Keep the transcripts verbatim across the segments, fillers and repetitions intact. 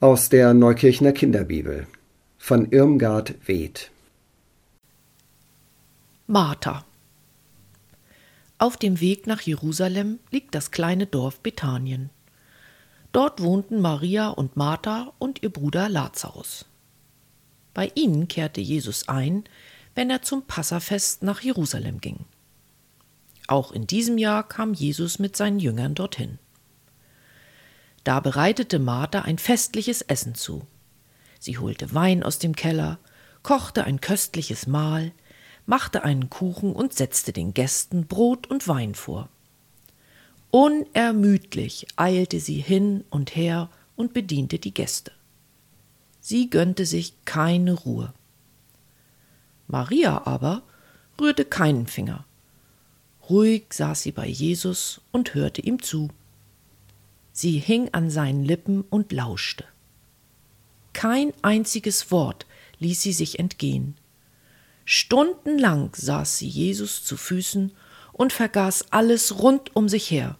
Aus der Neukirchner Kinderbibel von Irmgard Weth. Martha. Auf dem Weg nach Jerusalem liegt das kleine Dorf Bethanien. Dort wohnten Maria und Martha und ihr Bruder Lazarus. Bei ihnen kehrte Jesus ein, wenn er zum Passafest nach Jerusalem ging. Auch in diesem Jahr kam Jesus mit seinen Jüngern dorthin. Da bereitete Martha ein festliches Essen zu. Sie holte Wein aus dem Keller, kochte ein köstliches Mahl, machte einen Kuchen und setzte den Gästen Brot und Wein vor. Unermüdlich eilte sie hin und her und bediente die Gäste. Sie gönnte sich keine Ruhe. Maria aber rührte keinen Finger. Ruhig saß sie bei Jesus und hörte ihm zu. Sie hing an seinen Lippen und lauschte. Kein einziges Wort ließ sie sich entgehen. Stundenlang saß sie Jesus zu Füßen und vergaß alles rund um sich her.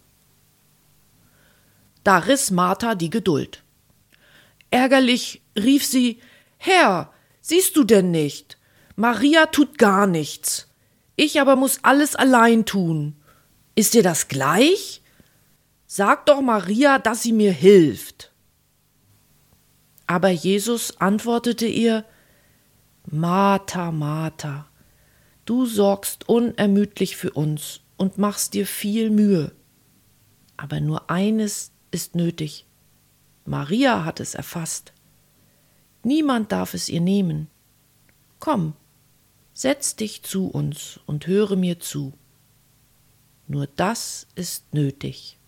Da riss Martha die Geduld. Ärgerlich rief sie: »Herr, siehst du denn nicht? Maria tut gar nichts. Ich aber muss alles allein tun. Ist dir das gleich? Sag doch Maria, dass sie mir hilft.« Aber Jesus antwortete ihr: »Martha, Martha, du sorgst unermüdlich für uns und machst dir viel Mühe. Aber nur eines ist nötig. Maria hat es erfasst. Niemand darf es ihr nehmen. Komm, setz dich zu uns und höre mir zu. Nur das ist nötig.«